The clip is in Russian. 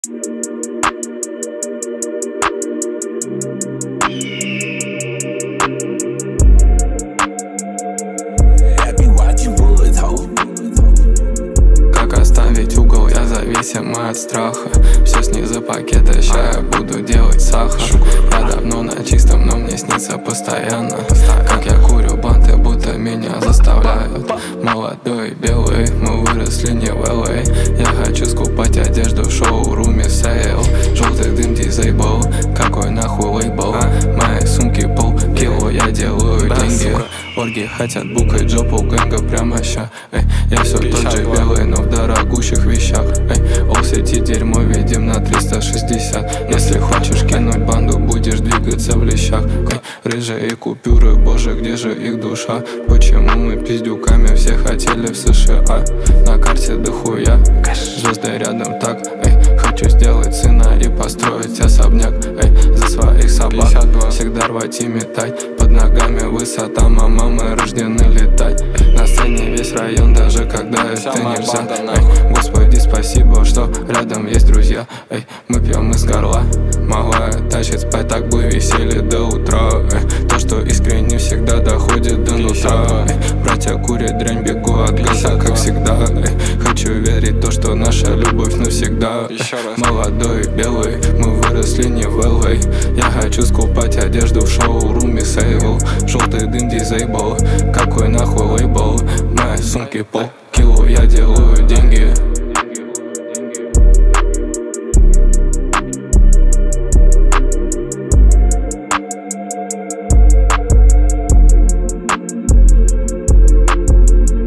Как оставить угол, я зависимый от страха. Все снизу пакета, ща я буду делать сахар. Я давно на чистом, но мне снится постоянно. Как я курю банты, будто меня заставляют. Молодой, белый, мы выросли не в LA. Я хочу скупать одежду в шоуруме сейл. Желтый дым дизейбл, какой нахуй лейбл. Мои сумки полкило, я делаю деньги. Орги хотят букать жопу гэнга прямо ща. Я все тот же белый, но в дорогущих вещах. Олл-сети дерьмо видим на 360. Если хочешь кинуть банду, будешь двигаться в лещах. Рыжие купюры, боже, где же их душа? Почему мы пиздюками все хотели в США? На карте дохуя, звезды рядом так. Хочу сделать сына и построить особняк. За своих собак всегда рвать и метать. Под ногами высота, мама, мы рождены летать. На сцене весь район, даже когда это нельзя. Господи, спасибо, что рядом есть друзья. Мы пьем из горла, малая тащит спать, так бы висели до утра. То, что искренне всегда доходит до нутра. Братья курят дрянь, бегу от газа, как всегда. Хочу верить в то, что наша любовь навсегда. Молодой, белый, мы выросли не в LA. Я хочу скупать одежду в шоуруме сейл. Желтый дым дизейбл, какой нахуй лейбл. Мои сумки полкило, я делаю деньги.